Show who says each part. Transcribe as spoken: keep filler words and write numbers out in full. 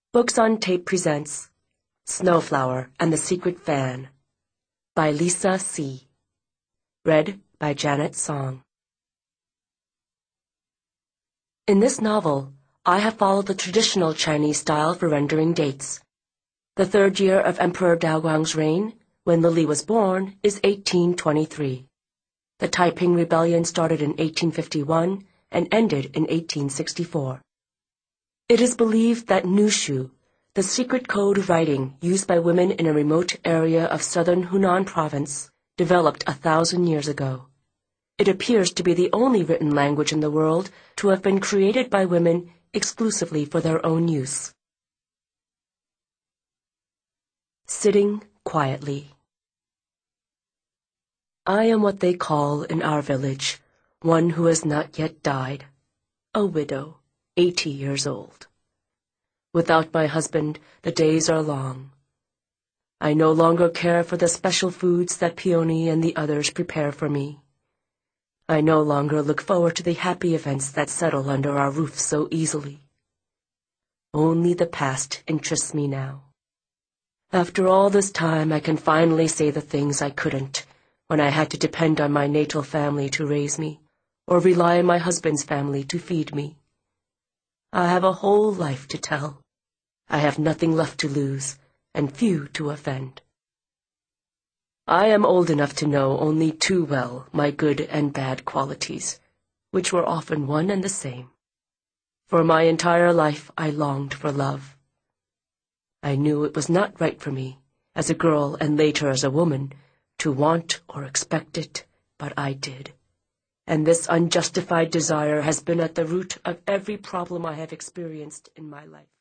Speaker 1: Books on Tape presents Snowflower and the Secret Fan by Lisa C. Read by Janet Song. In this novel, I have followed the traditional Chinese style for rendering dates. The third year of Emperor Daoguang's reign, when Lily was born, is eighteen twenty-three. The Taiping Rebellion started in eighteen fifty-one and ended in eighteen sixty-four. It is believed that Nushu, the secret code writing used by women in a remote area of southern Hunan province, developed a thousand years ago. It appears to be the only written language in the world to have been created by women exclusively for their own use. Sitting quietly. I am what they call in our village one who has not yet died, a widow, eighty years old. Without my husband, the days are long. I no longer care for the special foods that Peony and the others prepare for me. I no longer look forward to the happy events that settle under our roof so easily. Only the past interests me now. After all this time, I can finally say the things I couldn't when I had to depend on my natal family to raise me, or rely on my husband's family to feed me. I have a whole life to tell. I have nothing left to lose, and few to offend. I am old enough to know only too well my good and bad qualities, which were often one and the same. For my entire life I longed for love. I knew it was not right for me, as a girl and later as a woman, to want or expect it, but I did. And this unjustified desire has been at the root of every problem I have experienced in my life.